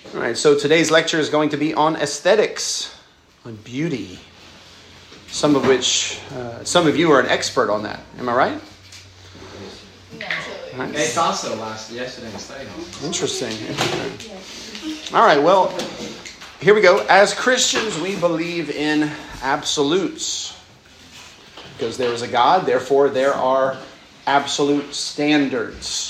All right, so today's lecture is going to be on aesthetics, on beauty. Some of which, some of you are an expert on that. Am I right? Right. They thought so yesterday in study. Interesting. All right, well, here we go. As Christians, we believe in absolutes. Because there is a God, therefore there are absolute standards.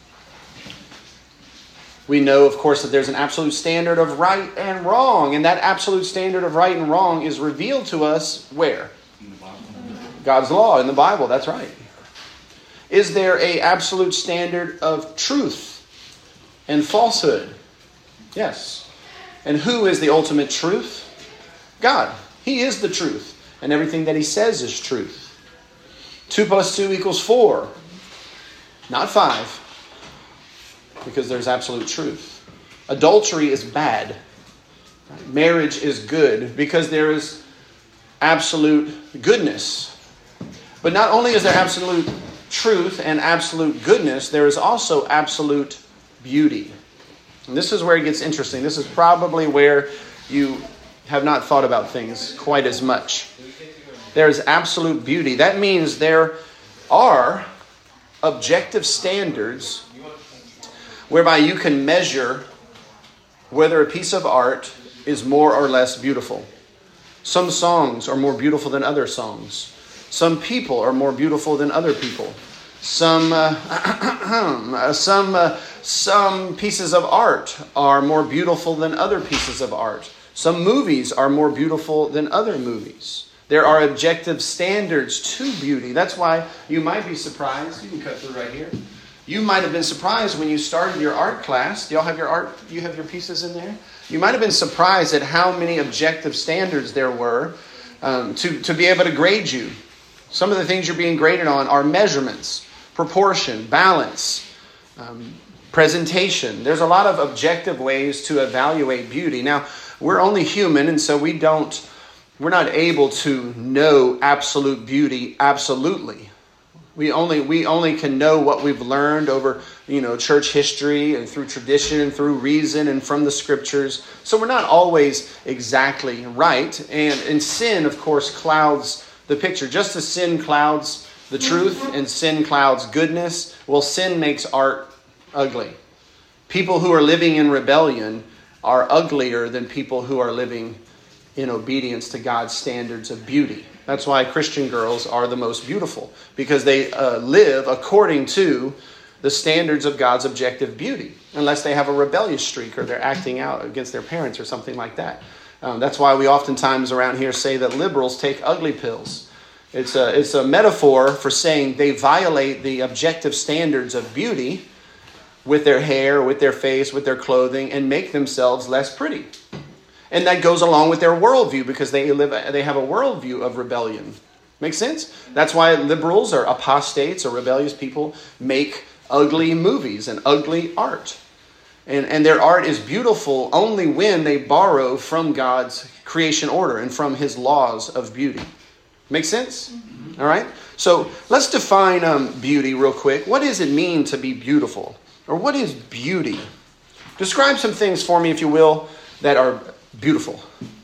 We know, of course, that there's an absolute standard of right and wrong. And that absolute standard of right and wrong is revealed to us where? In the Bible. God's law, in the Bible, that's right. Is there an absolute standard of truth and falsehood? Yes. And who is the ultimate truth? God. He is the truth. And everything that He says is truth. 2 + 2 = 4. Not 5. Because there's absolute truth. Adultery is bad. Marriage is good because there is absolute goodness. But not only is there absolute truth and absolute goodness, there is also absolute beauty. And this is where it gets interesting. This is probably where you have not thought about things quite as much. There is absolute beauty. That means there are objective standards whereby you can measure whether a piece of art is more or less beautiful. Some songs are more beautiful than other songs. Some people are more beautiful than other people. Some pieces of art are more beautiful than other pieces of art. Some movies are more beautiful than other movies. There are objective standards to beauty. That's why you might be surprised. You can cut through right here. You might have been surprised when you started your art class. Do y'all have your art? You have your pieces in there? You might have been surprised at how many objective standards there were to be able to grade you. Some of the things you're being graded on are measurements, proportion, balance, presentation. There's a lot of objective ways to evaluate beauty. Now, we're only human, and so we're not able to know absolute beauty absolutely. We only can know what we've learned over, church history and through tradition and through reason and from the scriptures. So we're not always exactly right. And sin, of course, clouds the picture. Just as sin clouds the truth and sin clouds goodness, well, sin makes art ugly. People who are living in rebellion are uglier than people who are living in obedience to God's standards of beauty. That's why Christian girls are the most beautiful, because they live according to the standards of God's objective beauty, unless they have a rebellious streak or they're acting out against their parents or something like that. That's why we oftentimes around here say that liberals take ugly pills. It's a metaphor for saying they violate the objective standards of beauty with their hair, with their face, with their clothing, and make themselves less pretty. And that goes along with their worldview because they have a worldview of rebellion. Make sense? That's why liberals or apostates or rebellious people make ugly movies and ugly art. And their art is beautiful only when they borrow from God's creation order and from His laws of beauty. Make sense? Mm-hmm. All right? So let's define beauty real quick. What does it mean to be beautiful? Or what is beauty? Describe some things for me, if you will, that are beautiful.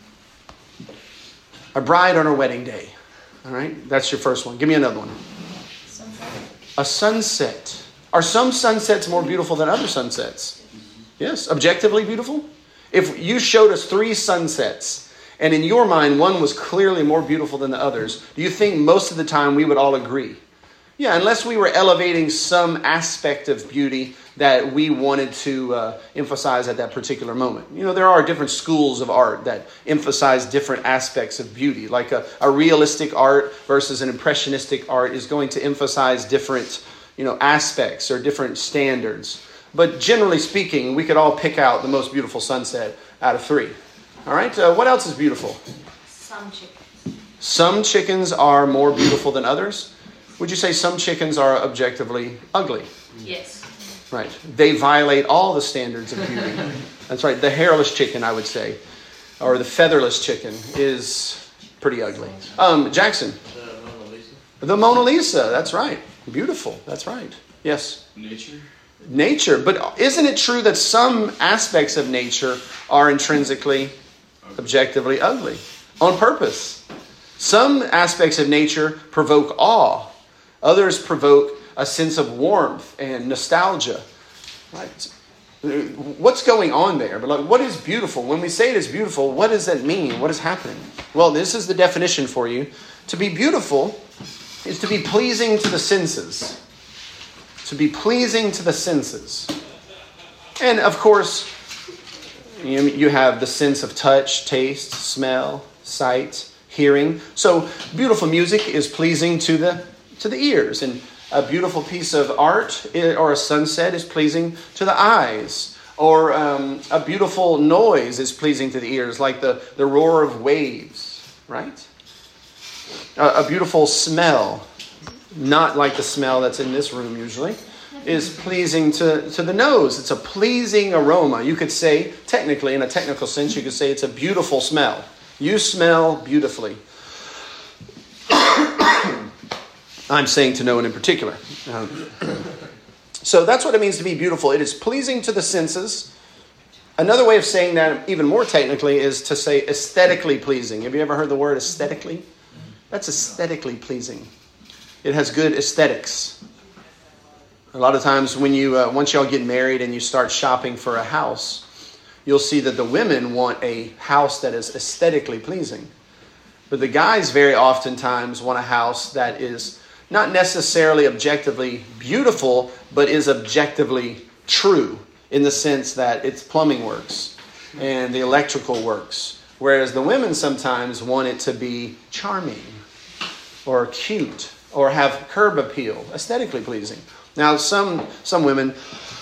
A bride on her wedding day. All right? That's your first one. Give me another one. Sunset. A sunset. Are some sunsets more beautiful than other sunsets? Yes. Objectively beautiful? If you showed us 3 sunsets, and in your mind one was clearly more beautiful than the others, do you think most of the time we would all agree? Yeah, unless we were elevating some aspect of beauty that we wanted to emphasize at that particular moment. There are different schools of art that emphasize different aspects of beauty. Like a realistic art versus an impressionistic art is going to emphasize different, aspects or different standards. But generally speaking, we could all pick out the most beautiful sunset out of 3. All right, what else is beautiful? Some chickens. Some chickens are more beautiful than others. Would you say some chickens are objectively ugly? Yes. Right. They violate all the standards of beauty. That's right. The hairless chicken, I would say, or the featherless chicken is pretty ugly. Jackson. The Mona Lisa. The Mona Lisa. That's right. Beautiful. That's right. Yes. Nature. Nature. But isn't it true that some aspects of nature are intrinsically, objectively ugly on purpose? Some aspects of nature provoke awe. Others provoke a sense of warmth and nostalgia. Right? What's going on there? But like, what is beautiful? When we say it is beautiful, what does that mean? What is happening? Well, this is the definition for you. To be beautiful is to be pleasing to the senses. To be pleasing to the senses. And of course, you have the sense of touch, taste, smell, sight, hearing. So beautiful music is pleasing to the ears, and a beautiful piece of art or a sunset is pleasing to the eyes, or a beautiful noise is pleasing to the ears, like the roar of waves, right? A beautiful smell, not like the smell that's in this room usually, is pleasing to the nose. It's a pleasing aroma. You could say, technically, in a technical sense, you could say it's a beautiful smell. You smell beautifully. I'm saying to no one in particular. So that's what it means to be beautiful. It is pleasing to the senses. Another way of saying that, even more technically, is to say aesthetically pleasing. Have you ever heard the word aesthetically? That's aesthetically pleasing. It has good aesthetics. A lot of times when you, once y'all get married and you start shopping for a house, you'll see that the women want a house that is aesthetically pleasing. But the guys very oftentimes want a house that is not necessarily objectively beautiful, but is objectively true in the sense that its plumbing works and the electrical works. Whereas the women sometimes want it to be charming or cute or have curb appeal, aesthetically pleasing. Now, some women,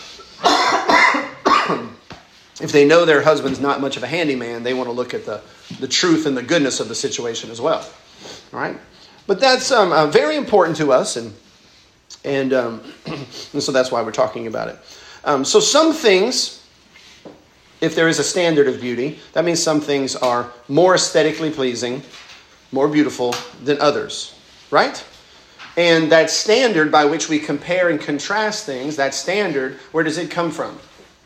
if they know their husband's not much of a handyman, they want to look at the truth and the goodness of the situation as well. All right? But that's very important to us, and so that's why we're talking about it. So some things, if there is a standard of beauty, that means some things are more aesthetically pleasing, more beautiful than others, right? And that standard by which we compare and contrast things, that standard, where does it come from?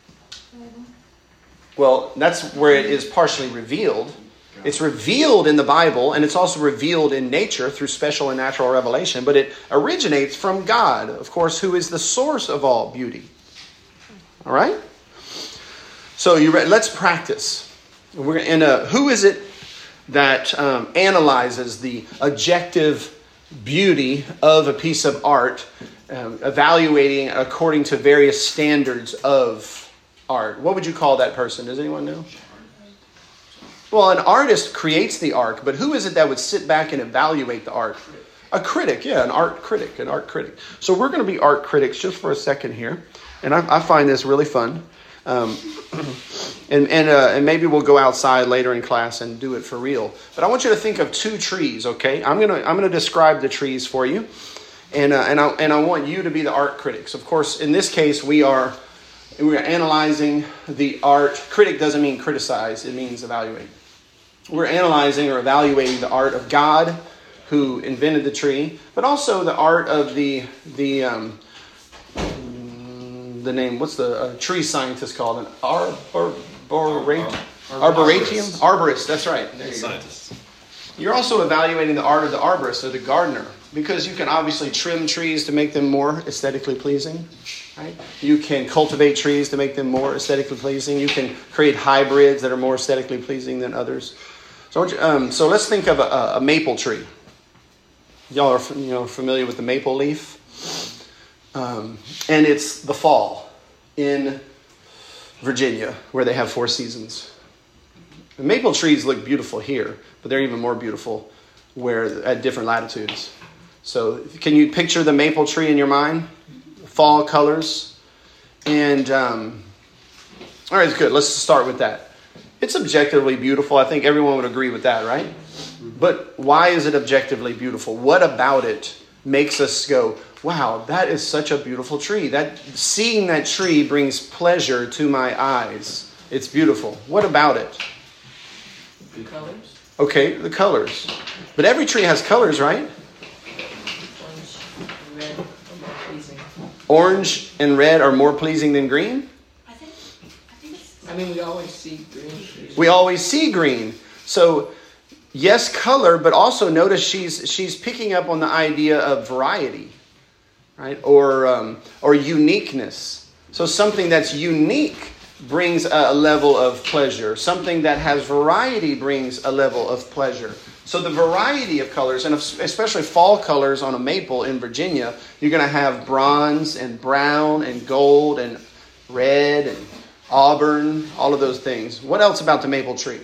Well, that's where it is partially revealed. It's revealed in the Bible, and it's also revealed in nature through special and natural revelation, but it originates from God, of course, who is the source of all beauty. All right? So let's practice. Who is it that analyzes the objective beauty of a piece of art, evaluating according to various standards of art? What would you call that person? Does anyone know? Well, an artist creates the art, but who is it that would sit back and evaluate the art? A critic, yeah, an art critic. So we're going to be art critics just for a second here, and I find this really fun. And maybe we'll go outside later in class and do it for real. But I want you to think of two trees, okay? I'm gonna describe the trees for you, and I want you to be the art critics. Of course, in this case, we're analyzing the art. Critic doesn't mean criticize; it means evaluate. We're analyzing or evaluating the art of God, who invented the tree, but also the art of the name. What's the tree scientist called? An arboretum? Arborist. That's right. There you go. You're also evaluating the art of the arborist or the gardener, because you can obviously trim trees to make them more aesthetically pleasing. Right? You can cultivate trees to make them more aesthetically pleasing. You can create hybrids that are more aesthetically pleasing than others. So let's think of a maple tree. Y'all are familiar with the maple leaf, and it's the fall in Virginia where they have 4 seasons. The maple trees look beautiful here, but they're even more beautiful at different latitudes. So can you picture the maple tree in your mind? Fall colors. And, all right, good. Let's start with that. It's objectively beautiful. I think everyone would agree with that, right? But why is it objectively beautiful? What about it makes us go, wow, that is such a beautiful tree. Seeing that tree brings pleasure to my eyes. It's beautiful. What about it? The colors. Okay, the colors. But every tree has colors, right? Orange, red, more pleasing. Orange and red are more pleasing than green? I think it's. I mean, we always see green trees. We always see green. So, yes, color, but also notice she's picking up on the idea of variety, right? Or uniqueness. So something that's unique brings a level of pleasure. Something that has variety brings a level of pleasure. So the variety of colors, and especially fall colors on a maple in Virginia, you're going to have bronze and brown and gold and red and auburn, all of those things. What else about the maple tree?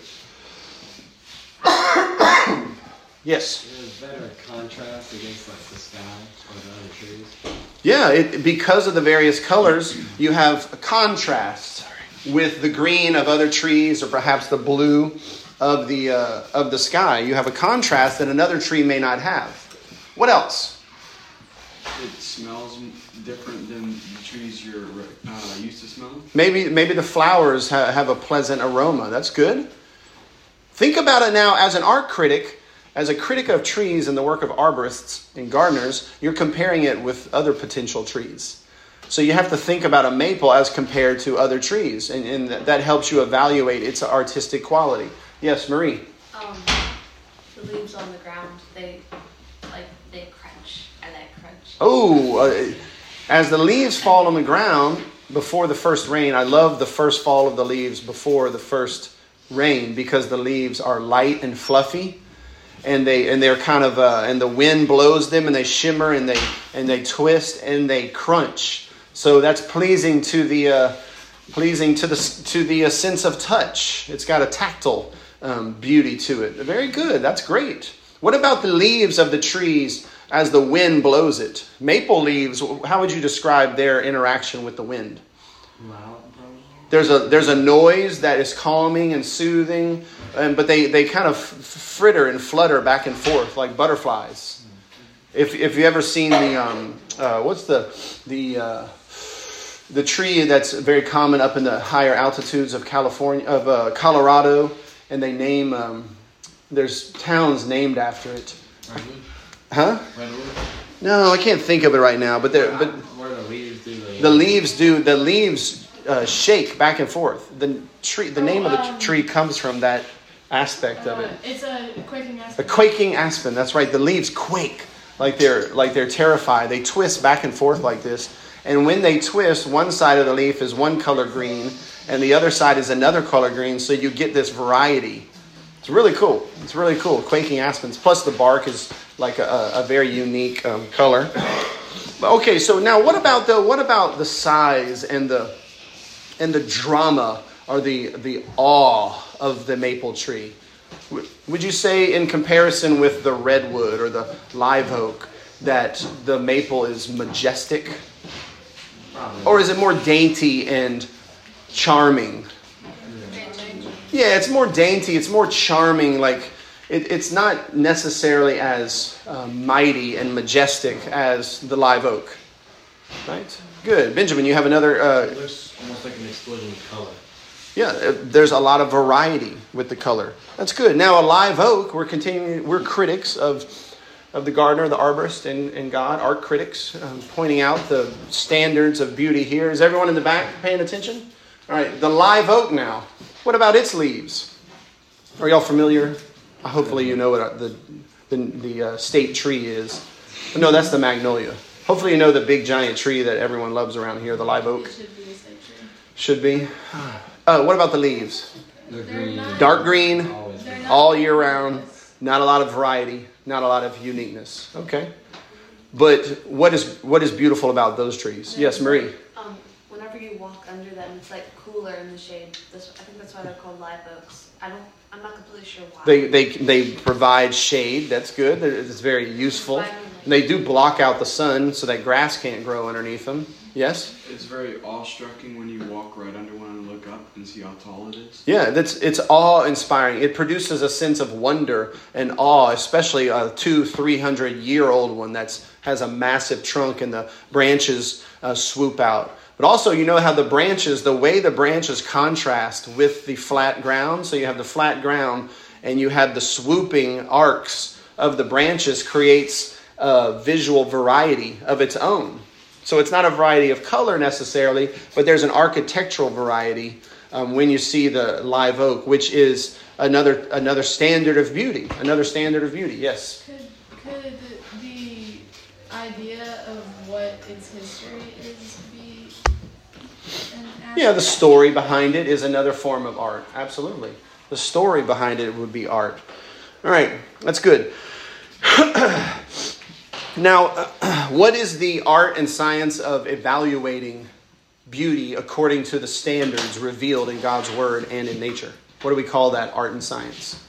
Yes? Is that a contrast against like the sky or the other trees? Yeah, because of the various colors, you have a contrast with the green of other trees or perhaps the blue of the sky. You have a contrast that another tree may not have. What else? It smells different than the trees you're used to smelling. Maybe the flowers have a pleasant aroma. That's good. Think about it now as an art critic, as a critic of trees and the work of arborists and gardeners. You're comparing it with other potential trees. So you have to think about a maple as compared to other trees, and that helps you evaluate its artistic quality. Yes, Marie? The leaves on the ground, they crunch. I like crunch. Oh, as the leaves fall on the ground before the first rain, I love the first fall of the leaves before the first rain because the leaves are light and fluffy, and they're kind of and the wind blows them and they shimmer and they twist and they crunch. So that's pleasing to the sense of touch. It's got a tactile beauty to it. Very good. That's great. What about the leaves of the trees as the wind blows it? Maple leaves, how would you describe their interaction with the wind? Loud, probably. There's a noise that is calming and soothing, but they kind of fritter and flutter back and forth like butterflies. If you ever seen the tree that's very common up in the higher altitudes of Colorado, and they name there's towns named after it. Redwood? Huh? Redwood? No, I can't think of it right now. But Where the leaves do the leaves shake back and forth. The name of the tree comes from that aspect of it. It's a quaking aspen. A quaking aspen. That's right. The leaves quake like they're terrified. They twist back and forth like this. And when they twist, one side of the leaf is one color green, and the other side is another color green. So you get this variety. It's really cool. It's really cool. Quaking aspens. Plus the bark is like a very unique color. Okay, so now what about the size and the drama or the awe of the maple tree? Would you say in comparison with the redwood or the live oak that the maple is majestic? Probably. Or is it more dainty and charming? Yeah, it's more dainty. It's more charming. Like it's not necessarily as mighty and majestic as the live oak. Right? Good. Benjamin, you have another... It looks almost like an explosion of color. Yeah, there's a lot of variety with the color. That's good. Now, a live oak, we're critics of the gardener, the arborist, and God, art critics, pointing out the standards of beauty here. Is everyone in the back paying attention? All right, the live oak now. What about its leaves? Are y'all familiar? Hopefully you know what the state tree is. No, that's the magnolia. Hopefully you know the big giant tree that everyone loves around here, the live oak. It should be a state tree. Should be. What about the leaves? The green. Dark green, Always green. all year round. Not a lot of variety, not a lot of uniqueness. Okay. But what is beautiful about those trees? Yes, Marie. Whenever you walk under them, it's like cooler in the shade. I think that's why they're called live oaks. I'm not completely sure why. They provide shade. That's good. It's very useful. And they do block out the sun so that grass can't grow underneath them. Yes? It's very awe-striking when you walk right under one and look up and see how tall it is. Yeah, it's awe-inspiring. It produces a sense of wonder and awe, especially a 200-300-year-old one that has a massive trunk and the branches swoop out. But also, you know how the way the branches contrast with the flat ground. So you have the flat ground and you have the swooping arcs of the branches creates a visual variety of its own. So it's not a variety of color necessarily, but there's an architectural variety when you see the live oak, which is another standard of beauty. Another standard of beauty, yes. Could the idea of what its history is be an aspect? Yeah, the story behind it is another form of art. Absolutely. The story behind it would be art. All right, that's good. Now, what is the art and science of evaluating beauty according to the standards revealed in God's Word and in nature? What do we call that, art and science?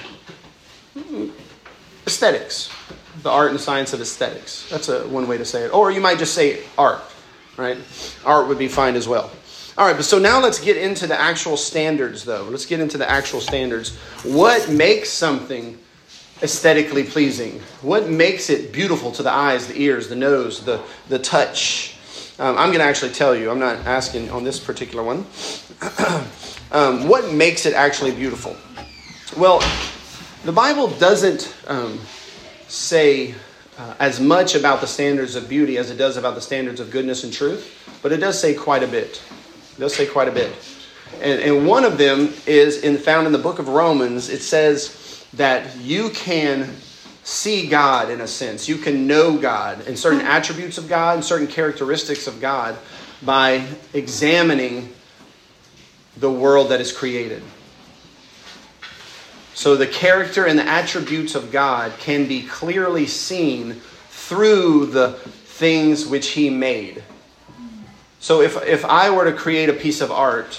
Aesthetics. The art and science of aesthetics. That's one way to say it. Or you might just say art, right? Art would be fine as well. All right, but so now let's get into the actual standards, though. Let's get into the actual standards. What makes something aesthetically pleasing? What makes it beautiful to the eyes, the ears, the nose, the touch? I'm going to actually tell you. I'm not asking on this particular one. What makes it actually beautiful? Well, the Bible doesn't say as much about the standards of beauty as it does about the standards of goodness and truth, but it does say quite a bit. It does say quite a bit. And one of them is found in the book of Romans. It says that you can see God in a sense. You can know God and certain attributes of God and certain characteristics of God by examining the world that is created. So the character and the attributes of God can be clearly seen through the things which He made. So if I were to create a piece of art,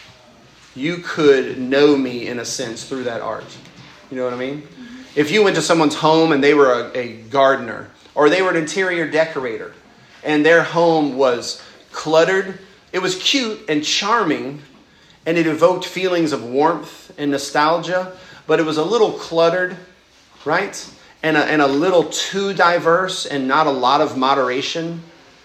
you could know me in a sense through that art. You know what I mean? If you went to someone's home and they were a gardener, or they were an interior decorator, and their home was cluttered, it was cute and charming, and it evoked feelings of warmth and nostalgia, but it was a little cluttered, right? And a little too diverse and not a lot of moderation.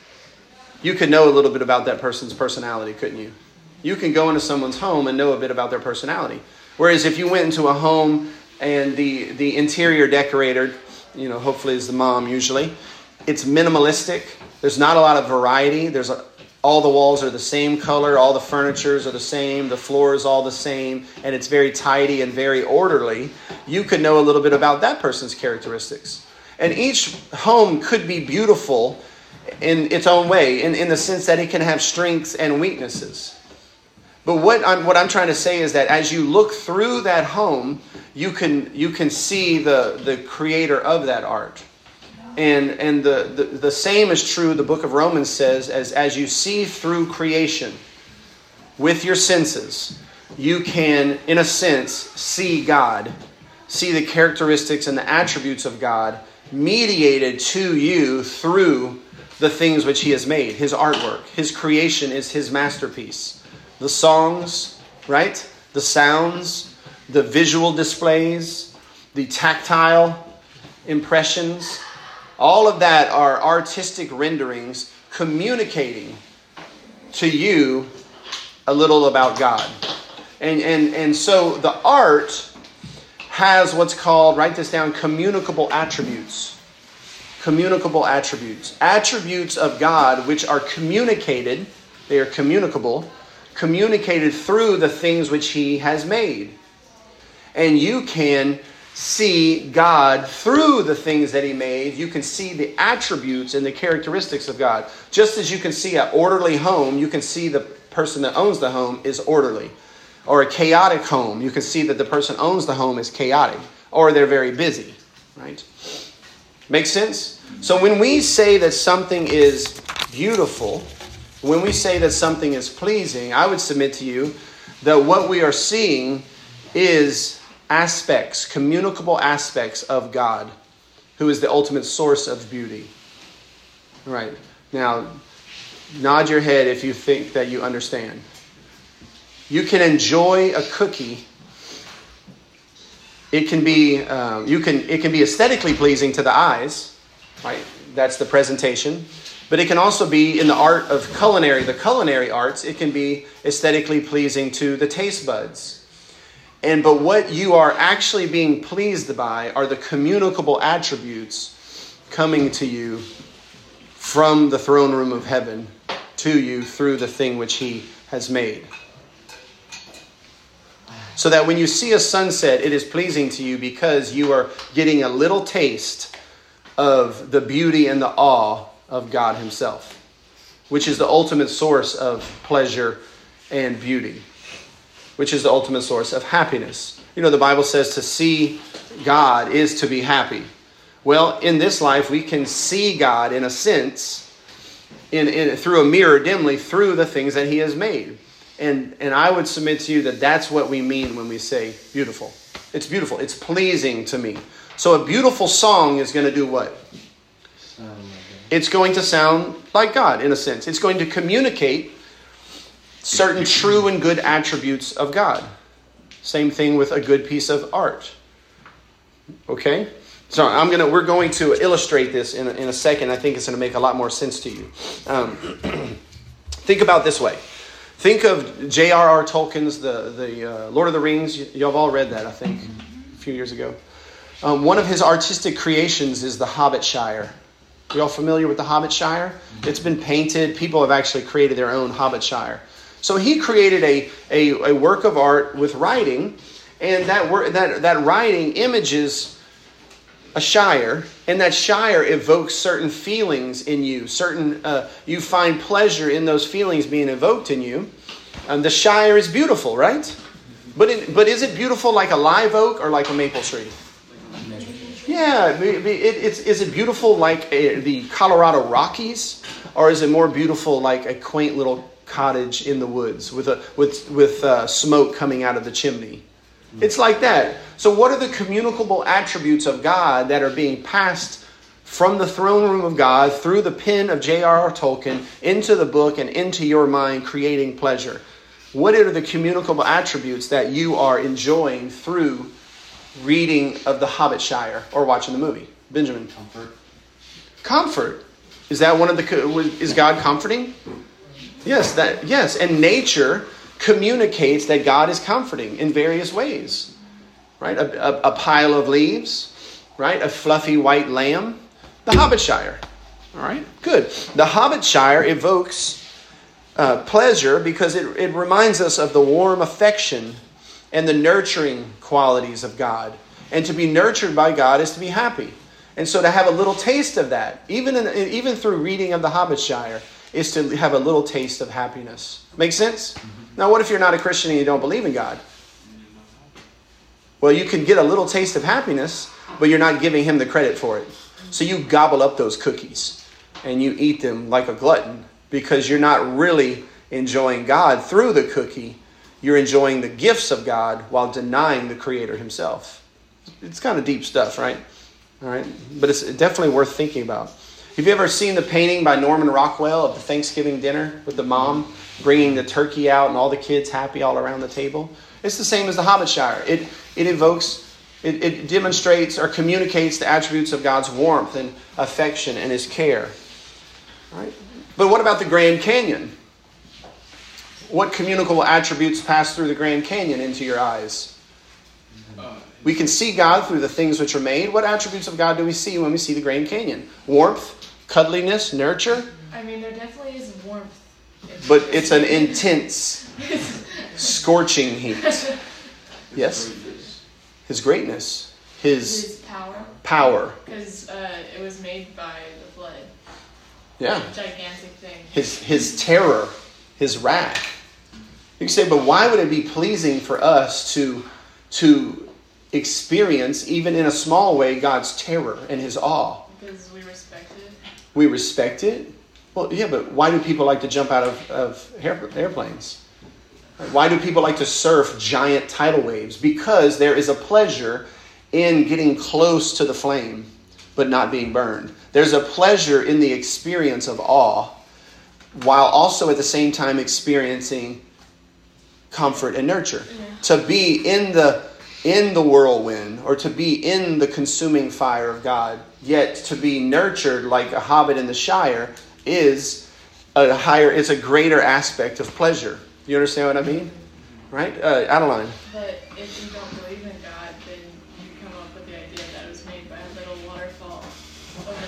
You could know a little bit about that person's personality, couldn't you? You can go into someone's home and know a bit about their personality. Whereas if you went into a home and the interior decorator, hopefully is the mom usually, it's minimalistic. There's not a lot of variety. All the walls are the same color. All the furnitures are the same. The floor is all the same. And it's very tidy and very orderly. You could know a little bit about that person's characteristics. And each home could be beautiful in its own way, in the sense that it can have strengths and weaknesses. But what I'm trying to say is that as you look through that home, you can see the creator of that art. And the same is true, the book of Romans says, as you see through creation with your senses, you can, in a sense, see God, see the characteristics and the attributes of God mediated to you through the things which He has made, His artwork. His creation is His masterpiece. The songs, right? The sounds, the visual displays, the tactile impressions, all of that are artistic renderings communicating to you a little about God. And so the art has what's called, write this down, communicable attributes. Communicable attributes. Attributes of God which are communicated, they are communicable, communicated through the things which He has made. And you can see God through the things that He made. You can see the attributes and the characteristics of God. Just as you can see an orderly home, you can see the person that owns the home is orderly. Or a chaotic home, you can see that the person owns the home is chaotic. Or they're very busy, right? Makes sense? So when we say that something is beautiful, when we say that something is pleasing, I would submit to you that what we are seeing is aspects, communicable aspects of God, who is the ultimate source of beauty. All right. Now, nod your head if you think that you understand. You can enjoy a cookie. It can be it can be aesthetically pleasing to the eyes, right? That's the presentation. But it can also be in the art of the culinary arts, it can be aesthetically pleasing to the taste buds. But what you are actually being pleased by are the communicable attributes coming to you from the throne room of heaven to you through the thing which he has made. So that when you see a sunset, it is pleasing to you because you are getting a little taste of the beauty and the awe of God himself, which is the ultimate source of pleasure and beauty, which is the ultimate source of happiness. You know, the Bible says to see God is to be happy. Well, in this life, we can see God in a sense, through a mirror dimly, through the things that he has made. And I would submit to you that that's what we mean when we say beautiful. It's beautiful. It's pleasing to me. So a beautiful song is going to do what? It's going to sound like God in a sense. It's going to communicate certain true and good attributes of God. Same thing with a good piece of art. Okay? So we're going to illustrate this in a second. I think it's going to make a lot more sense to you. Think about it this way. Think of J.R.R. Tolkien's the Lord of the Rings. You've all read that, I think, a few years ago. One of his artistic creations is the Hobbit Shire. You all familiar with the Hobbit Shire? It's been painted. People have actually created their own Hobbit Shire. So he created a work of art with writing, and that writing images a shire, and that shire evokes certain feelings in you. You find pleasure in those feelings being evoked in you. The shire is beautiful, right? But is it beautiful like a live oak or like a maple tree? Yeah, is it beautiful like the Colorado Rockies, or is it more beautiful like a quaint little cottage in the woods with smoke coming out of the chimney? It's like that. So what are the communicable attributes of God that are being passed from the throne room of God through the pen of J.R.R. Tolkien into the book and into your mind, creating pleasure? What are the communicable attributes that you are enjoying through reading of the Hobbit Shire or watching the movie? Benjamin. Comfort. Is that one of is God comforting? Yes. And nature communicates that God is comforting in various ways. Right? A pile of leaves, right? A fluffy white lamb. The Hobbit Shire. All right? Good. The Hobbit Shire evokes pleasure because it reminds us of the warm affection and the nurturing qualities of God. And to be nurtured by God is to be happy. And so to have a little taste of that, even through reading of the Hobbit Shire, is to have a little taste of happiness. Make sense? Now, what if you're not a Christian and you don't believe in God? Well, you can get a little taste of happiness, but you're not giving him the credit for it. So you gobble up those cookies and you eat them like a glutton because you're not really enjoying God through the cookie. You're enjoying the gifts of God while denying the Creator himself. It's kind of deep stuff, right? All right, but it's definitely worth thinking about. Have you ever seen the painting by Norman Rockwell of the Thanksgiving dinner with the mom bringing the turkey out and all the kids happy all around the table? It's the same as the Hobbit Shire. It evokes, it demonstrates or communicates the attributes of God's warmth and affection and his care. All right? But what about the Grand Canyon? What communicable attributes pass through the Grand Canyon into your eyes? We can see God through the things which are made. What attributes of God do we see when we see the Grand Canyon? Warmth, cuddliness, nurture. I mean, there definitely is warmth. But it's an intense, scorching heat. Yes? His greatness. His power. Because it was made by the flood. Yeah. A gigantic thing. His terror. His wrath. You can say, but why would it be pleasing for us to experience, even in a small way, God's terror and his awe? Because we respect it. We respect it? Well, yeah, but why do people like to jump out of airplanes? Why do people like to surf giant tidal waves? Because there is a pleasure in getting close to the flame, but not being burned. There's a pleasure in the experience of awe, while also at the same time experiencing comfort and nurture. Yeah. To be in the whirlwind, or to be in the consuming fire of God, yet to be nurtured like a hobbit in the Shire is it's a greater aspect of pleasure. You understand what I mean? Right? Adeline. But if you don't believe in God, then you come up with the idea that it was made by a little waterfall over millions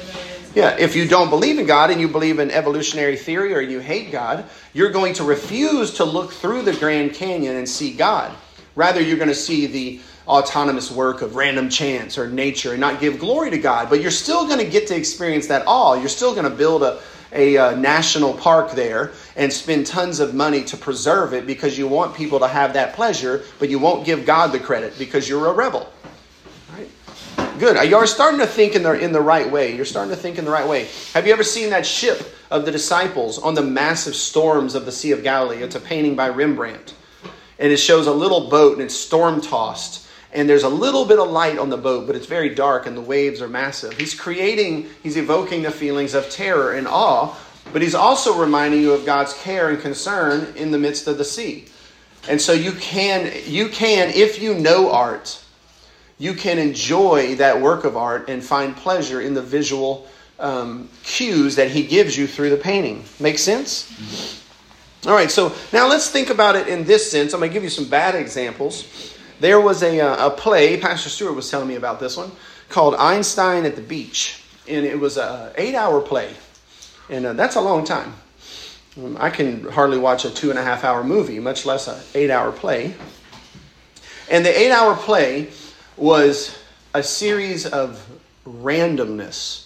Yeah, if you don't believe in God and you believe in evolutionary theory or you hate God, you're going to refuse to look through the Grand Canyon and see God. Rather, you're going to see the autonomous work of random chance or nature and not give glory to God. But you're still going to get to experience that awe. You're still going to build a national park there and spend tons of money to preserve it because you want people to have that pleasure, but you won't give God the credit because you're a rebel. Right? Good. You're starting to think in the right way. You're starting to think in the right way. Have you ever seen that ship of the disciples on the massive storms of the Sea of Galilee? It's a painting by Rembrandt. And it shows a little boat and it's storm-tossed. And there's a little bit of light on the boat, but it's very dark and the waves are massive. He's evoking the feelings of terror and awe, but he's also reminding you of God's care and concern in the midst of the sea. And so you can, if you know art, you can enjoy that work of art and find pleasure in the visual cues that he gives you through the painting. Make sense? Mm-hmm. All right, so now let's think about it in this sense. I'm going to give you some bad examples. There was a play, Pastor Stewart was telling me about this one, called Einstein at the Beach. And it was an 8-hour play. And that's a long time. I can hardly watch a 2.5-hour movie, much less an 8-hour play. And the 8-hour play was a series of randomness.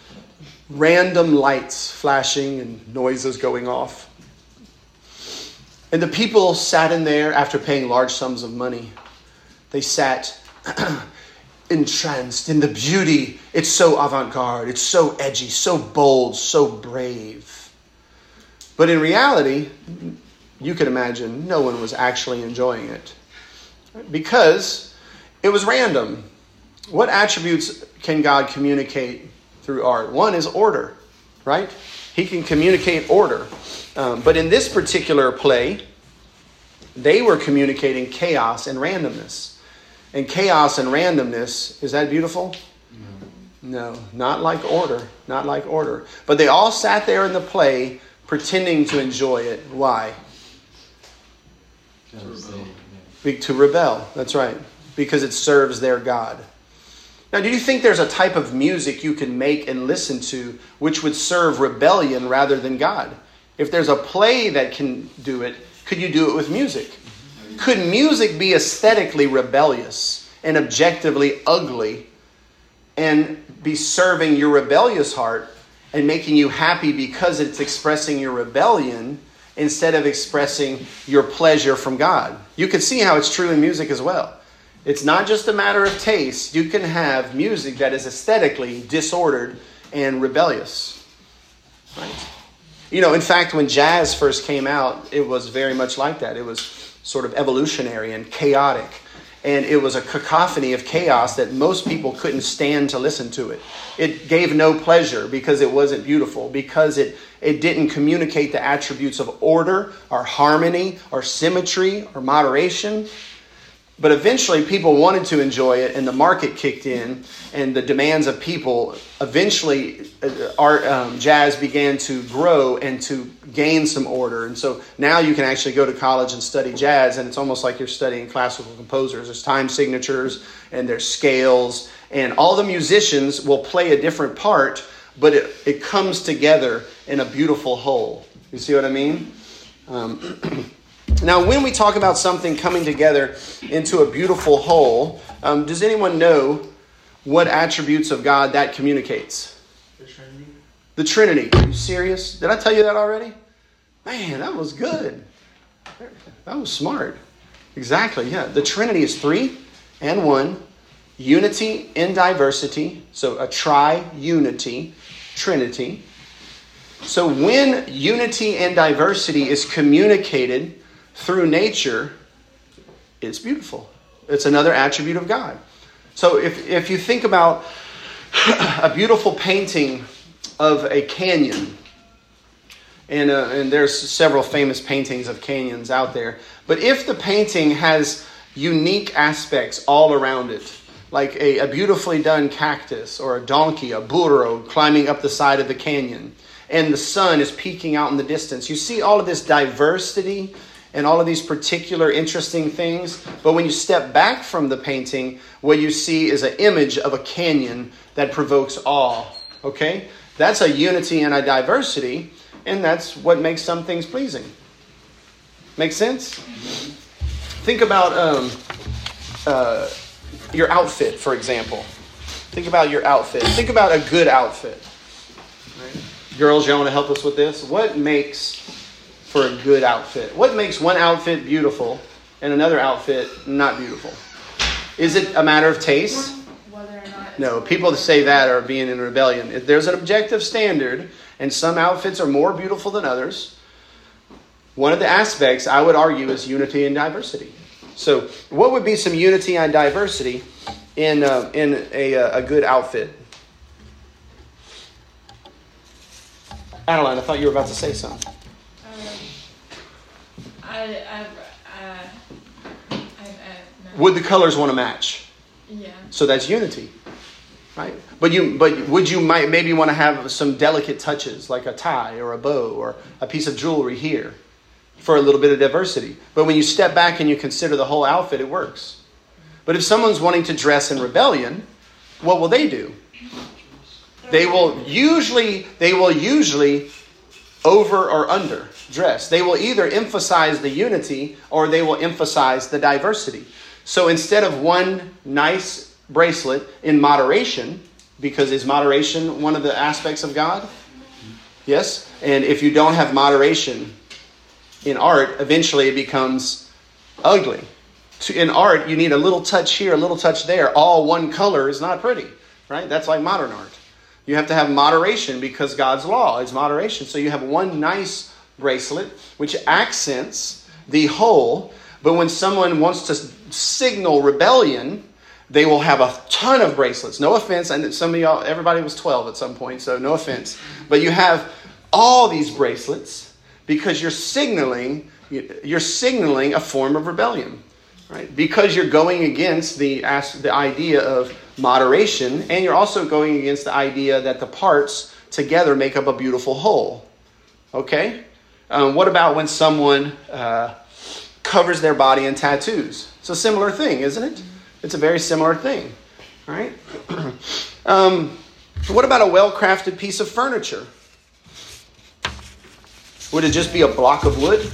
Random lights flashing and noises going off. And the people sat in there after paying large sums of money. They sat entranced in the beauty. It's so avant-garde. It's so edgy, so bold, so brave. But in reality, you can imagine no one was actually enjoying it. Because it was random. What attributes can God communicate through art? One is order, right? He can communicate order. But in this particular play, they were communicating chaos and randomness. And chaos and randomness, is that beautiful? No, not like order. Not like order. But they all sat there in the play pretending to enjoy it. Why? To rebel. That's right. Because it serves their God. Now, do you think there's a type of music you can make and listen to which would serve rebellion rather than God? If there's a play that can do it, could you do it with music? Could music be aesthetically rebellious and objectively ugly and be serving your rebellious heart and making you happy because it's expressing your rebellion instead of expressing your pleasure from God? You can see how it's true in music as well. It's not just a matter of taste. You can have music that is aesthetically disordered and rebellious. Right? You know, in fact, when jazz first came out, it was very much like that. It was sort of evolutionary and chaotic. And it was a cacophony of chaos that most people couldn't stand to listen to it. It gave no pleasure because it wasn't beautiful, because it didn't communicate the attributes of order or harmony or symmetry or moderation. But eventually people wanted to enjoy it and the market kicked in and the demands of people. Eventually jazz began to grow and to gain some order. And so now you can actually go to college and study jazz and it's almost like you're studying classical composers. There's time signatures and there's scales and all the musicians will play a different part, but it comes together in a beautiful whole. You see what I mean? Now, when we talk about something coming together into a beautiful whole, does anyone know what attributes of God that communicates? The Trinity. The Trinity. Are you serious? Did I tell you that already? Man, that was good. That was smart. Exactly, yeah. The Trinity is 3 and 1. Unity in diversity. So a tri-unity, Trinity. So when unity and diversity is communicated through nature, it's beautiful. It's another attribute of God. So if you think about a beautiful painting of a canyon, and there's several famous paintings of canyons out there, but if the painting has unique aspects all around it, like a beautifully done cactus or a donkey, a burro climbing up the side of the canyon, and the sun is peeking out in the distance, you see all of this diversity and all of these particular interesting things. But when you step back from the painting, what you see is an image of a canyon that provokes awe. Okay? That's a unity and a diversity, and that's what makes some things pleasing. Make sense? Think about your outfit, for example. Think about your outfit. Think about a good outfit. Right? Girls, y'all want to help us with this? What makes for a good outfit? What makes one outfit beautiful and another outfit not beautiful? Is it a matter of taste? Whether or not. No, people that say that are being in rebellion. If there's an objective standard, and some outfits are more beautiful than others, one of the aspects I would argue is unity and diversity. So, what would be some unity and diversity in a good outfit? Adeline, I thought you were about to say something. Would the colors want to match? Yeah. So that's unity, right? But would you maybe want to have some delicate touches like a tie or a bow or a piece of jewelry here for a little bit of diversity? But when you step back and you consider the whole outfit, it works. But if someone's wanting to dress in rebellion, what will they do? They will usually over or under dress. They will either emphasize the unity or they will emphasize the diversity. So instead of one nice bracelet in moderation, because is moderation one of the aspects of God? Yes? And if you don't have moderation in art, eventually it becomes ugly. In art, you need a little touch here, a little touch there. All one color is not pretty, right? That's like modern art. You have to have moderation because God's law is moderation. So you have one nice bracelet which accents the whole. But when someone wants to signal rebellion, they will have a ton of bracelets. No offense. And some of y'all, everybody was 12 at some point, so no offense. But you have all these bracelets because you're signaling a form of rebellion. Right? Because you're going against the idea of moderation, and you're also going against the idea that the parts together make up a beautiful whole. Okay? What about when someone covers their body in tattoos? It's a similar thing, isn't it? It's a very similar thing. Right? What about a well-crafted piece of furniture? Would it just be a block of wood?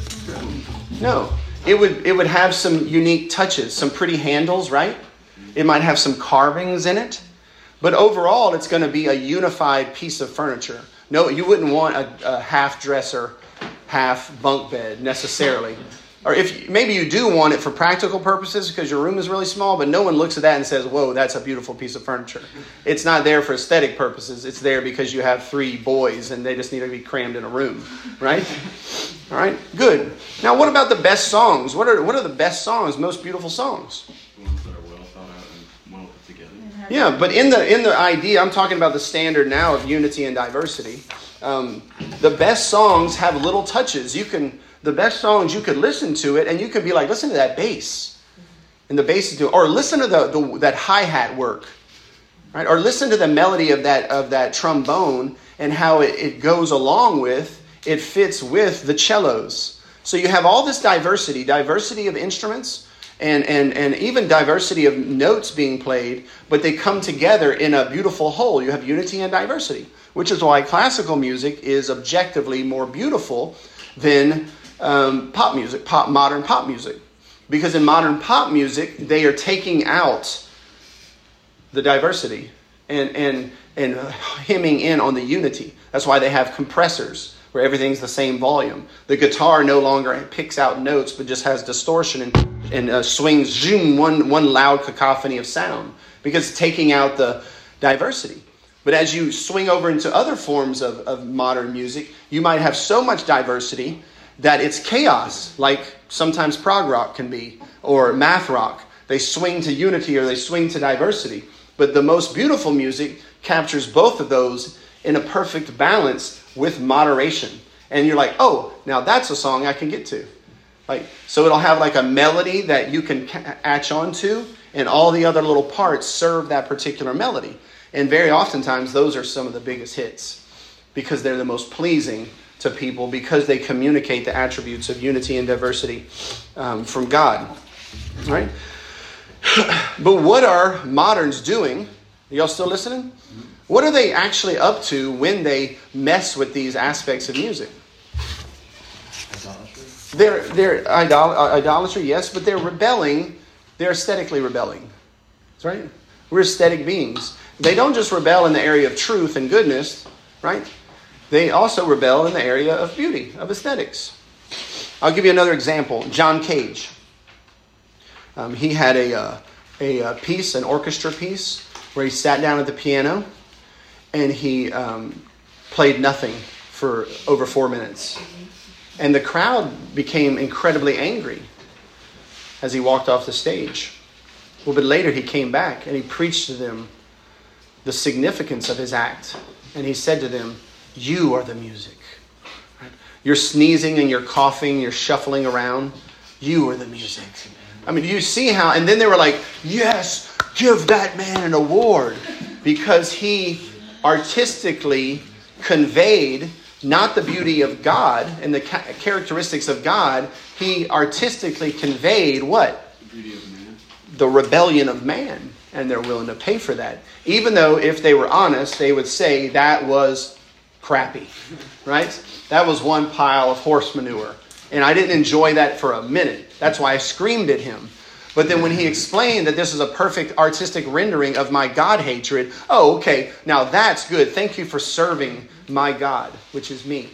No. It would have some unique touches, some pretty handles, right? It might have some carvings in it. But overall, it's going to be a unified piece of furniture. No, you wouldn't want a half dresser, half bunk bed necessarily. Or if maybe you do want it for practical purposes because your room is really small, but no one looks at that and says, whoa, that's a beautiful piece of furniture. It's not there for aesthetic purposes. It's there because you have 3 boys and they just need to be crammed in a room, right? All right, good. Now, what about the best songs? What are the best songs, most beautiful songs? Ones that are well thought out and well put together. Yeah, but in the idea, I'm talking about the standard now of unity and diversity. The best songs have little touches. The best songs, you could listen to it and you could be like, listen to that bass. And the bass is doing, or listen to that hi-hat work. Right? Or listen to the melody of that trombone and how it goes along with, it fits with the cellos. So you have all this diversity of instruments and even diversity of notes being played, but they come together in a beautiful whole. You have unity and diversity, which is why classical music is objectively more beautiful than pop music, modern pop music. Because in modern pop music, they are taking out the diversity and hemming in on the unity. That's why they have compressors where everything's the same volume. The guitar no longer picks out notes, but just has distortion and swings zoom, one loud cacophony of sound because it's taking out the diversity. But as you swing over into other forms of modern music, you might have so much diversity that it's chaos, like sometimes prog rock can be, or math rock. They swing to unity or they swing to diversity. But the most beautiful music captures both of those in a perfect balance with moderation. And you're like, oh, now that's a song I can get to. So it'll have like a melody that you can attach onto, and all the other little parts serve that particular melody. And very oftentimes, those are some of the biggest hits because they're the most pleasing to people because they communicate the attributes of unity and diversity from God. Right? But what are moderns doing? Are y'all still listening? What are they actually up to when they mess with these aspects of music? Idolatry. They're idolatry, yes, but they're rebelling. They're aesthetically rebelling. That's right. We're aesthetic beings. They don't just rebel in the area of truth and goodness, right? They also rebel in the area of beauty, of aesthetics. I'll give you another example. John Cage. He had a piece, an orchestra piece, where he sat down at the piano and he played nothing for over 4 minutes. And the crowd became incredibly angry as he walked off the stage. A little bit later, he came back and he preached to them the significance of his act. And he said to them, you are the music. Right? You're sneezing and you're coughing, you're shuffling around. You are the music. I mean, you see how, and then they were like, yes, give that man an award. Because he artistically conveyed not the beauty of God and the characteristics of God. He artistically conveyed what? The beauty of man. The rebellion of man. And they're willing to pay for that. Even though if they were honest, they would say that was crappy. Right? That was one pile of horse manure. And I didn't enjoy that for a minute. That's why I screamed at him. But then when he explained that this is a perfect artistic rendering of my God hatred, oh, okay, now that's good. Thank you for serving my God, which is me.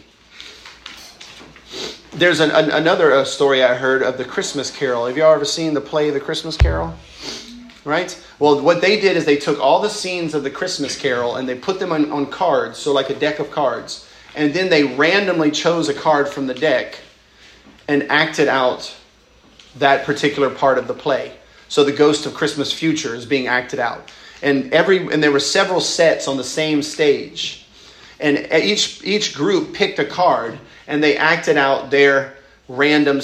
There's another story I heard of the Christmas Carol. Have y'all ever seen the play The Christmas Carol? Right? Well, what they did is they took all the scenes of the Christmas Carol and they put them on cards, so like a deck of cards. And then they randomly chose a card from the deck and acted out that particular part of the play. So the Ghost of Christmas Future is being acted out. And there were several sets on the same stage. And each group picked a card and they acted out their randomized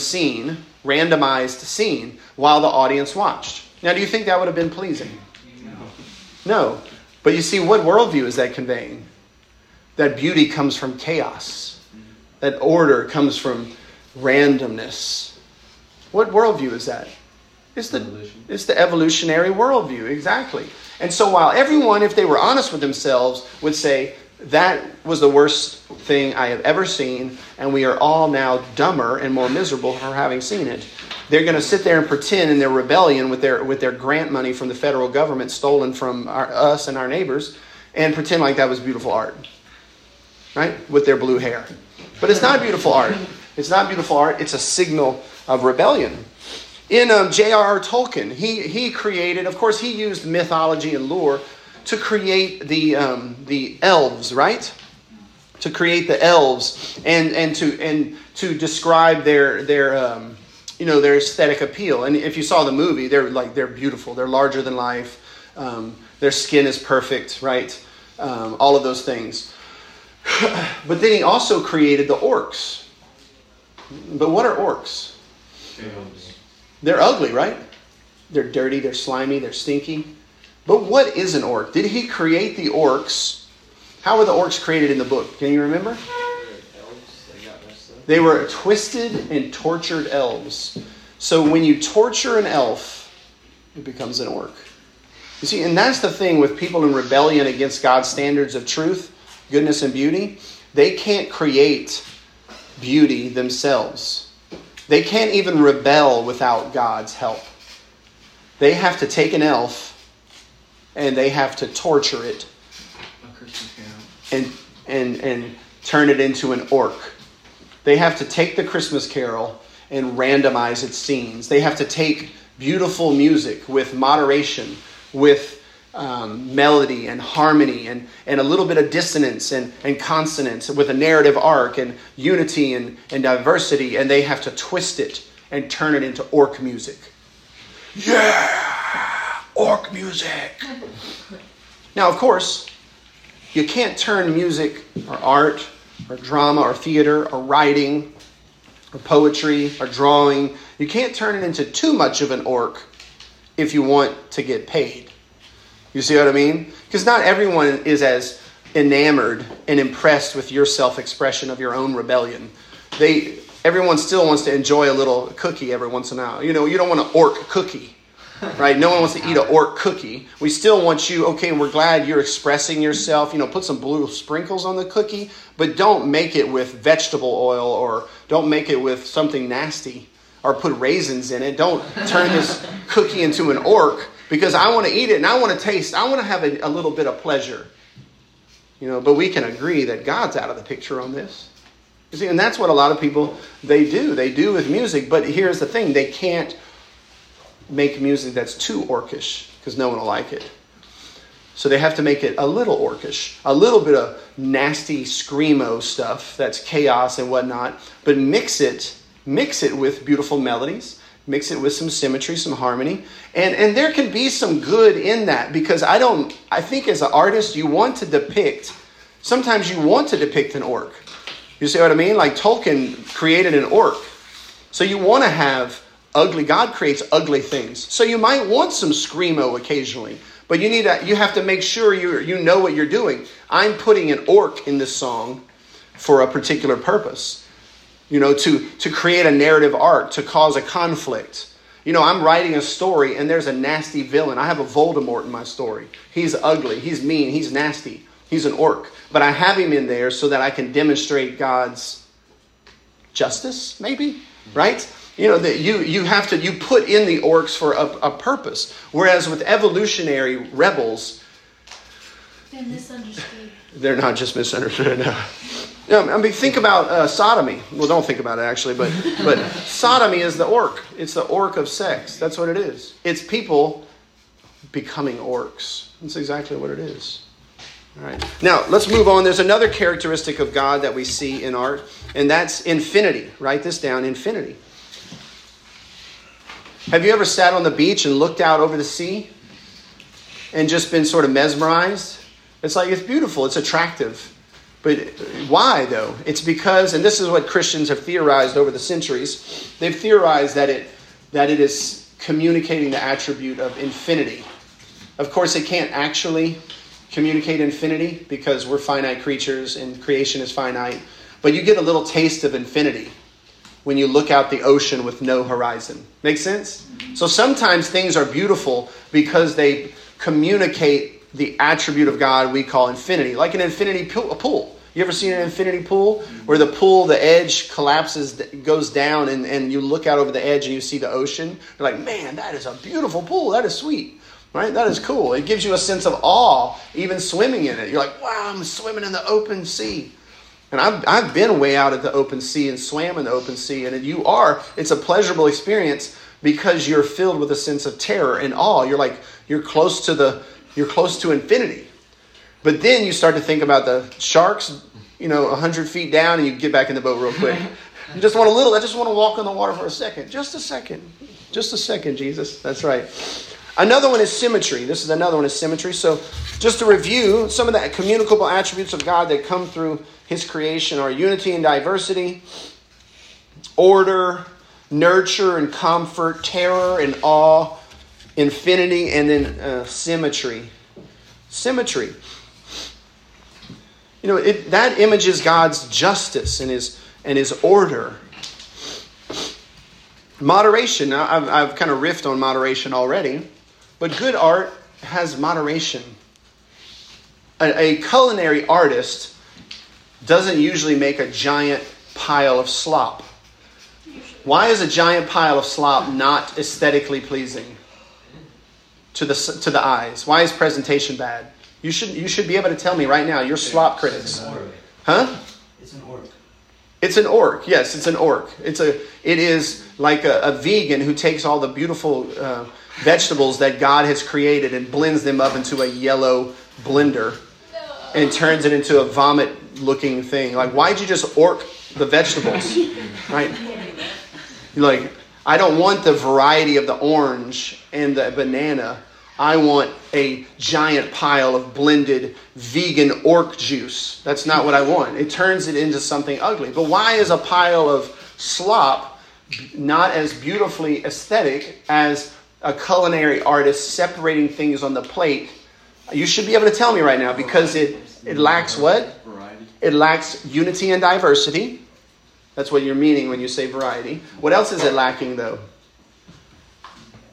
scene while the audience watched. Now, do you think that would have been pleasing? No. But you see, what worldview is that conveying? That beauty comes from chaos. That order comes from randomness. What worldview is that? It's the evolutionary worldview, exactly. And so while everyone, if they were honest with themselves, would say, that was the worst thing I have ever seen, and we are all now dumber and more miserable for having seen it, they're going to sit there and pretend in their rebellion with their grant money from the federal government stolen from us and our neighbors, and pretend like that was beautiful art. Right? With their blue hair. But it's not beautiful art. It's not beautiful art. It's a signal of rebellion. In J.R.R. Tolkien, he created, of course, he used mythology and lore to create the elves, right? To create the elves and to describe their aesthetic appeal. And if you saw the movie, they're beautiful. They're larger than life. Their skin is perfect, right? All of those things. But then he also created the orcs. But what are orcs? They're ugly, right? They're dirty, they're slimy, they're stinky. But what is an orc? Did he create the orcs? How were the orcs created in the book? Can you remember? They were twisted and tortured elves. So when you torture an elf, it becomes an orc. You see, and that's the thing with people in rebellion against God's standards of truth, goodness, and beauty. They can't create beauty themselves. They can't even rebel without God's help. They have to take an elf and they have to torture it and turn it into an orc. They have to take the Christmas Carol and randomize its scenes. They have to take beautiful music with moderation, with melody and harmony and a little bit of dissonance and consonance, with a narrative arc and unity and diversity, and they have to twist it and turn it into orc music. Yeah! Orc music! Now, of course, you can't turn music or art or drama or theater or writing or poetry or drawing. You can't turn it into too much of an orc if you want to get paid. You see what I mean? Because not everyone is as enamored and impressed with your self-expression of your own rebellion. Everyone still wants to enjoy a little cookie every once in a while. You know, you don't want an orc cookie. right? No one wants to eat an orc cookie. We still want you, okay, we're glad you're expressing yourself. Put some blue sprinkles on the cookie, but don't make it with vegetable oil, or don't make it with something nasty, or put raisins in it. Don't turn this cookie into an orc, because I want to eat it and I want to taste. I want to have a little bit of pleasure. But we can agree that God's out of the picture on this. You see, and that's what a lot of people, they do. They do with music. But here's the thing. They can't make music that's too orcish, because no one will like it. So they have to make it a little orcish. A little bit of nasty screamo stuff that's chaos and whatnot. But mix it with beautiful melodies. Mix it with some symmetry, some harmony. And there can be some good in that, because I think as an artist, sometimes you want to depict an orc. You see what I mean? Like Tolkien created an orc. So you want to have God creates ugly things. So you might want some screamo occasionally. But you have to make sure you know what you're doing. I'm putting an orc in this song for a particular purpose. To create a narrative arc, to cause a conflict. I'm writing a story and there's a nasty villain. I have a Voldemort in my story. He's ugly, he's mean, he's nasty, he's an orc. But I have him in there so that I can demonstrate God's justice, maybe, right? That you put in the orcs for a purpose. Whereas with evolutionary rebels, They're misunderstood. They're not just misunderstood. No. Think about sodomy. Well, don't think about it, actually. But sodomy is the orc. It's the orc of sex. That's what it is. It's people becoming orcs. That's exactly what it is. All right. Now, let's move on. There's another characteristic of God that we see in art, and that's infinity. Write this down, infinity. Have you ever sat on the beach and looked out over the sea and just been sort of mesmerized? It's like, it's beautiful, it's attractive. But why, though? It's because, and this is what Christians have theorized over the centuries, they've theorized that it is communicating the attribute of infinity. Of course, it can't actually communicate infinity because we're finite creatures and creation is finite. But you get a little taste of infinity when you look out the ocean with no horizon. Make sense? So sometimes things are beautiful because they communicate the attribute of God we call infinity. Like an infinity pool. You ever seen an infinity pool? Where the edge collapses, goes down, and you look out over the edge and you see the ocean. You're like, man, that is a beautiful pool. That is sweet. Right? That is cool. It gives you a sense of awe, even swimming in it. You're like, wow, I'm swimming in the open sea. And I've been way out at the open sea and swam in the open sea. And it's a pleasurable experience because you're filled with a sense of terror and awe. You're close to infinity. But then you start to think about the sharks, 100 feet down, and you get back in the boat real quick. I just want to walk on the water for a second. Just a second, Jesus. That's right. Another one is symmetry. This is another one is symmetry. So just to review, some of the communicable attributes of God that come through His creation are unity and diversity, order, nurture and comfort, terror and awe, infinity, and then symmetry. Symmetry. That images God's justice and His order. Moderation. Now, I've kind of riffed on moderation already, but good art has moderation. A culinary artist doesn't usually make a giant pile of slop. Why is a giant pile of slop not aesthetically pleasing to the eyes? Why is presentation bad? You should be able to tell me right now. You're slop critics. Huh? It's an orc. It's an orc. Yes, it's an orc. It is like a vegan who takes all the beautiful vegetables that God has created and blends them up into a yellow blender and turns it into a vomit-looking thing. Like, why'd you just orc the vegetables? Right? Like, I don't want the variety of the orange and the banana. I want a giant pile of blended vegan orc juice. That's not what I want. It turns it into something ugly. But why is a pile of slop not as beautifully aesthetic as a culinary artist separating things on the plate? You should be able to tell me right now because it lacks what? Variety. It lacks unity and diversity. That's what you're meaning when you say variety. What else is it lacking, though?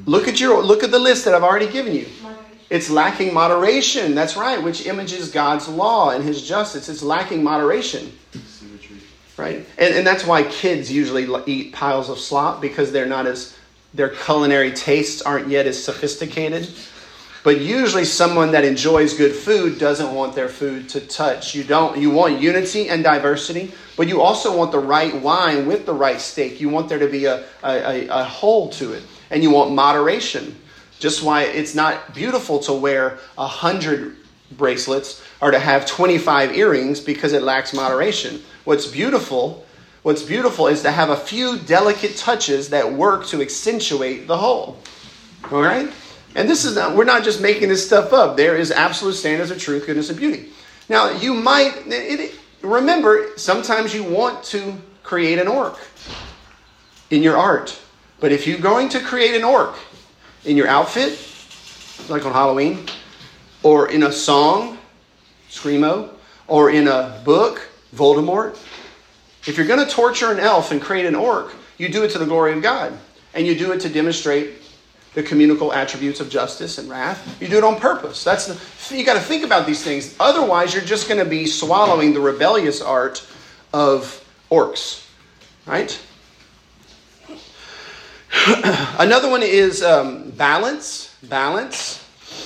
Look at the list that I've already given you. Moderation. It's lacking moderation. That's right, which images God's law and his justice. It's lacking moderation. Symmetry. Right? And that's why kids usually eat piles of slop, because their culinary tastes aren't yet as sophisticated. But usually someone that enjoys good food doesn't want their food to touch. You want unity and diversity, but you also want the right wine with the right steak. You want there to be a whole to it. And you want moderation. Just why it's not beautiful to wear 100 bracelets or to have 25 earrings, because it lacks moderation. What's beautiful is to have a few delicate touches that work to accentuate the whole. All right? And we're not just making this stuff up. There is absolute standards of truth, goodness, and beauty. Now, remember, sometimes you want to create an orc in your art. But if you're going to create an orc in your outfit, like on Halloween, or in a song, Screamo, or in a book, Voldemort, if you're going to torture an elf and create an orc, you do it to the glory of God. And you do it to demonstrate the communicable attributes of justice and wrath. You do it on purpose. You got to think about these things. Otherwise, you're just going to be swallowing the rebellious art of orcs. Right? Another one is balance. Balance.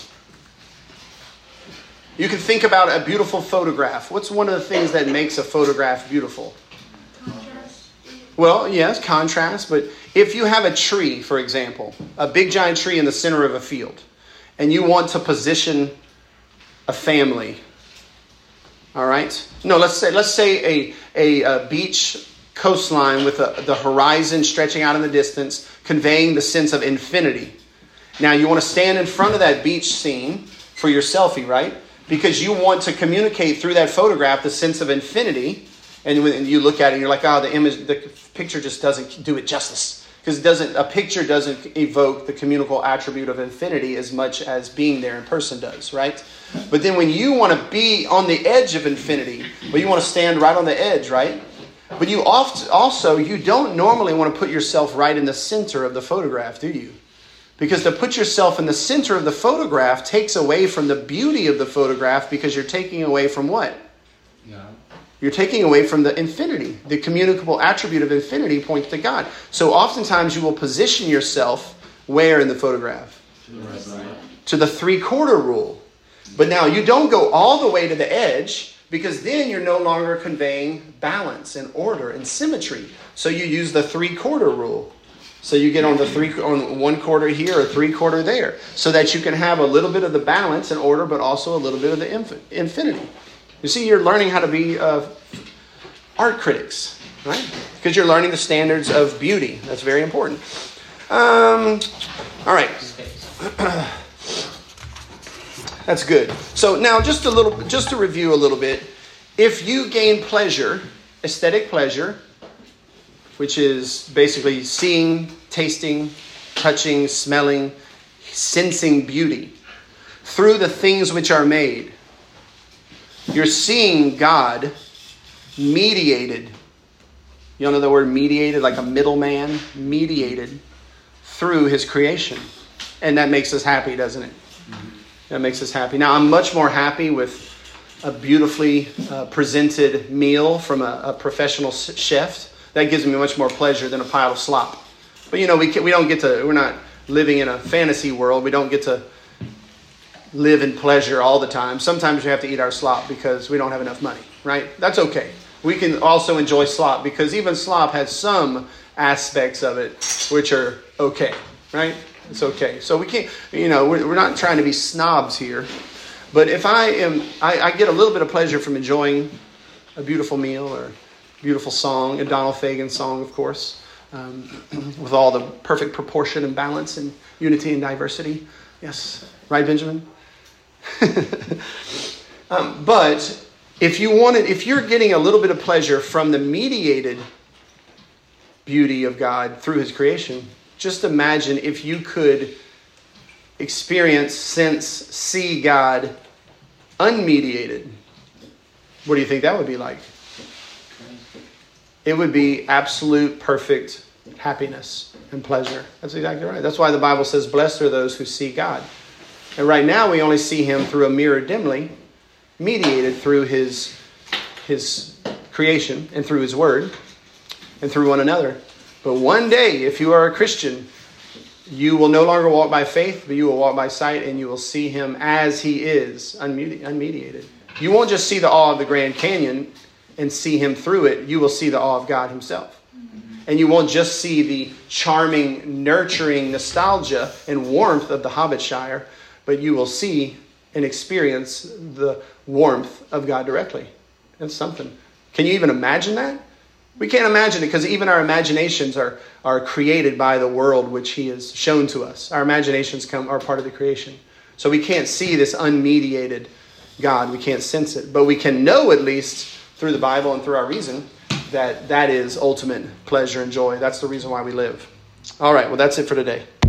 You can think about a beautiful photograph. What's one of the things that makes a photograph beautiful? Contrast. Well, yes, contrast. But if you have a tree, for example, a big giant tree in the center of a field, and you want to position a family, all right? No, let's say a beach coastline with the horizon stretching out in the distance, conveying the sense of infinity. Now, you want to stand in front of that beach scene for your selfie, right? Because you want to communicate through that photograph the sense of infinity. And when you look at it, you're like, the picture just doesn't do it justice. Because a picture doesn't evoke the communicable attribute of infinity as much as being there in person does, right? But then when you want to be on the edge of infinity, well, you want to stand right on the edge, right? But you don't normally want to put yourself right in the center of the photograph, do you? Because to put yourself in the center of the photograph takes away from the beauty of the photograph, because you're taking away from what? Yeah. You're taking away from the infinity. The communicable attribute of infinity points to God. So oftentimes you will position yourself where in the photograph? To the right. To the 3/4 rule. But now you don't go all the way to the edge, because then you're no longer conveying balance and order and symmetry. So you use the 3/4 rule. So you get on 1/4 here or 3/4 there, so that you can have a little bit of the balance and order, but also a little bit of the infinity. You see, you're learning how to be art critics, right? Because you're learning the standards of beauty. That's very important. All right. That's good. So now just to review a little bit. If you gain pleasure, aesthetic pleasure, which is basically seeing, tasting, touching, smelling, sensing beauty through the things which are made, you're seeing God mediated. You all know the word mediated, like a middleman, mediated through his creation. And that makes us happy, doesn't it? Mm-hmm. That makes us happy. Now, I'm much more happy with a beautifully presented meal from a professional chef. That gives me much more pleasure than a pile of slop. But we don't get to, we're not living in a fantasy world. We don't get to live in pleasure all the time. Sometimes we have to eat our slop because we don't have enough money, right? That's okay. We can also enjoy slop, because even slop has some aspects of it which are okay, right? It's okay. So we can't, we're not trying to be snobs here. But if I get a little bit of pleasure from enjoying a beautiful meal or a beautiful song, a Donald Fagen song, of course, with all the perfect proportion and balance and unity and diversity. Yes. Right, Benjamin? But if you're getting a little bit of pleasure from the mediated beauty of God through his creation, just imagine if you could experience, sense, see God unmediated. What do you think that would be like? It would be absolute, perfect happiness and pleasure. That's exactly right. That's why the Bible says, blessed are those who see God. And right now we only see him through a mirror dimly, mediated through his creation and through his word and through one another. But one day, if you are a Christian, you will no longer walk by faith, but you will walk by sight, and you will see him as he is, unmediated. You won't just see the awe of the Grand Canyon and see him through it. You will see the awe of God himself. And you won't just see the charming, nurturing nostalgia and warmth of the Hobbitshire, but you will see and experience the warmth of God directly. That's something. Can you even imagine that? We can't imagine it because even our imaginations are created by the world which he has shown to us. Our imaginations are part of the creation. So we can't see this unmediated God. We can't sense it. But we can know, at least through the Bible and through our reason, that is ultimate pleasure and joy. That's the reason why we live. All right, well, that's it for today.